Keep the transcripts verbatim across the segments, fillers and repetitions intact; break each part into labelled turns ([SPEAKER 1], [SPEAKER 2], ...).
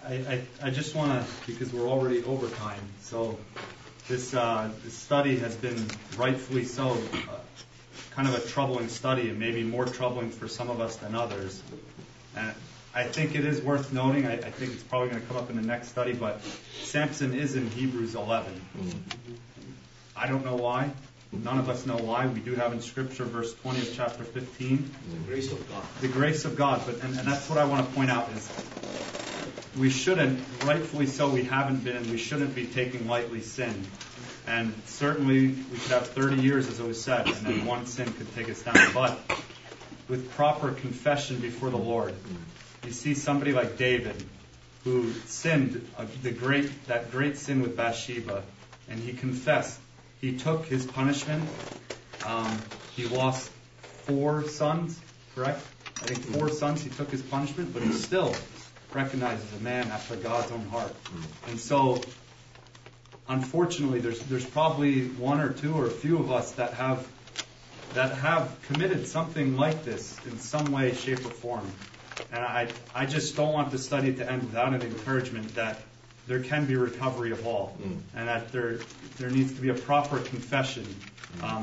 [SPEAKER 1] I, I, I just want to, because we're already over time, so this, uh, this study has been rightfully so uh, kind of a troubling study, and maybe more troubling for some of us than others. And I think it is worth noting, I, I think it's probably going to come up in the next study, but Samson is in Hebrews eleven. Mm-hmm. I don't know why. None of us know why. We do have in Scripture, verse twenty of chapter fifteen.
[SPEAKER 2] The grace of God.
[SPEAKER 1] The grace of God. But and, and that's what I want to point out is we shouldn't, rightfully so, we haven't been, and we shouldn't be taking lightly sin. And certainly we could have thirty years, as it was said, and then one sin could take us down. But with proper confession before the Lord, you see somebody like David, who sinned uh, the great that great sin with Bathsheba, and he confessed. He took his punishment. Um, he lost four sons, correct? I think four sons. He took his punishment, but he still recognized as a man after God's own heart. And so, unfortunately, there's there's probably one or two or a few of us that have that have committed something like this in some way, shape, or form. And I I just don't want the study to end without an encouragement that there can be recovery of all, mm. and that there there needs to be a proper confession. Um,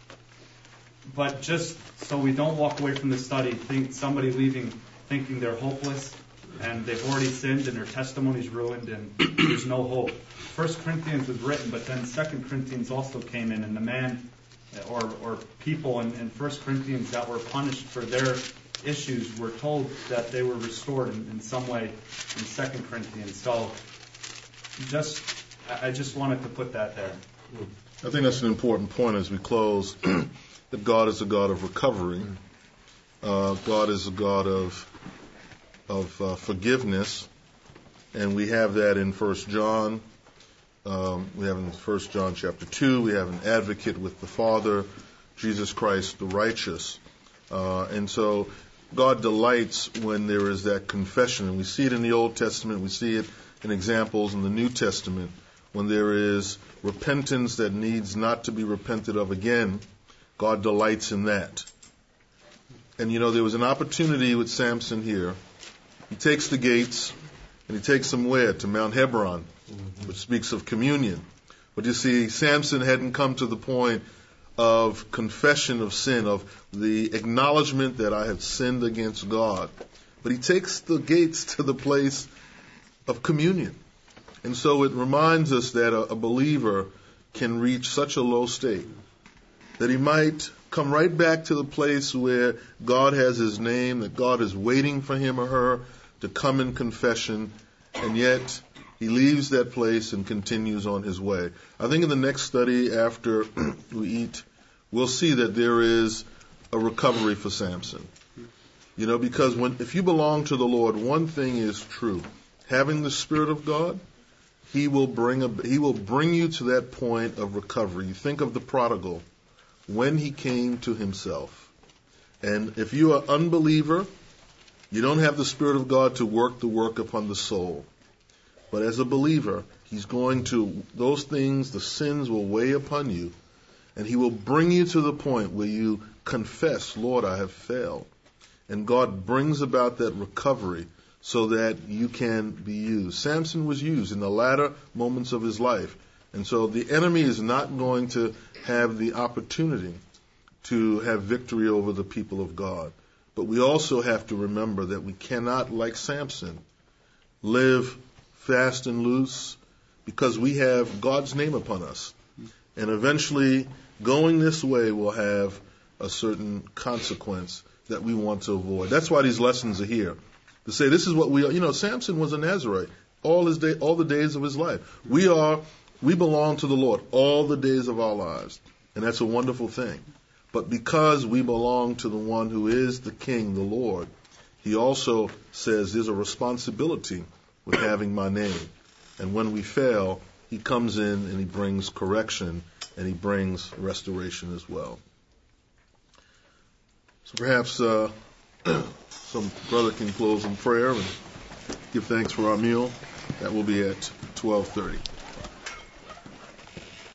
[SPEAKER 1] but just so we don't walk away from the study, think somebody leaving thinking they're hopeless and they've already sinned and their testimony's ruined and there's no hope. First Corinthians was written, but then Second Corinthians also came in, and the man or or people in, in First Corinthians that were punished for their issues were told that they were restored in, in some way in Second Corinthians. So just I just wanted to put that there.
[SPEAKER 3] I think that's an important point as we close, that God is a God of recovery. Uh, God is a God of of uh, forgiveness, and we have that in First John. Um, we have in First John chapter two, we have an advocate with the Father, Jesus Christ the righteous. Uh, and so God delights when there is that confession, and we see it in the Old Testament, we see it in examples in the New Testament, when there is repentance that needs not to be repented of again. God delights in that. And you know, there was an opportunity with Samson here. He takes the gates, and he takes them where? To Mount Hebron, which speaks of communion. But you see, Samson hadn't come to the point of confession of sin, of the acknowledgement that I have sinned against God. But he takes the gates to the place of communion. And so it reminds us that a, a believer can reach such a low state that he might come right back to the place where God has his name, that God is waiting for him or her to come in confession, and yet he leaves that place and continues on his way. I think in the next study after we eat, we'll see that there is a recovery for Samson. You know, because when if you belong to the Lord, one thing is true. Having the Spirit of God, He will bring a, He will bring you to that point of recovery. You think of the prodigal when he came to himself. And if you are an unbeliever, you don't have the Spirit of God to work the work upon the soul. But as a believer, He's going to, those things, the sins will weigh upon you, and He will bring you to the point where you confess, Lord, I have failed. And God brings about that recovery so that you can be used. Samson was used in the latter moments of his life. And so the enemy is not going to have the opportunity to have victory over the people of God. But we also have to remember that we cannot, like Samson, live fast and loose, because we have God's name upon us. And eventually, going this way will have a certain consequence that we want to avoid. That's why these lessons are here. To say this is what we are. You know, Samson was a Nazarite all his day, all the days of his life. We are, we belong to the Lord all the days of our lives. And that's a wonderful thing. But because we belong to the one who is the King, the Lord, He also says there's a responsibility with having my name. And when we fail, He comes in and He brings correction and He brings restoration as well. So perhaps uh, some brother can close in prayer and give thanks for our meal. That will be at twelve thirty.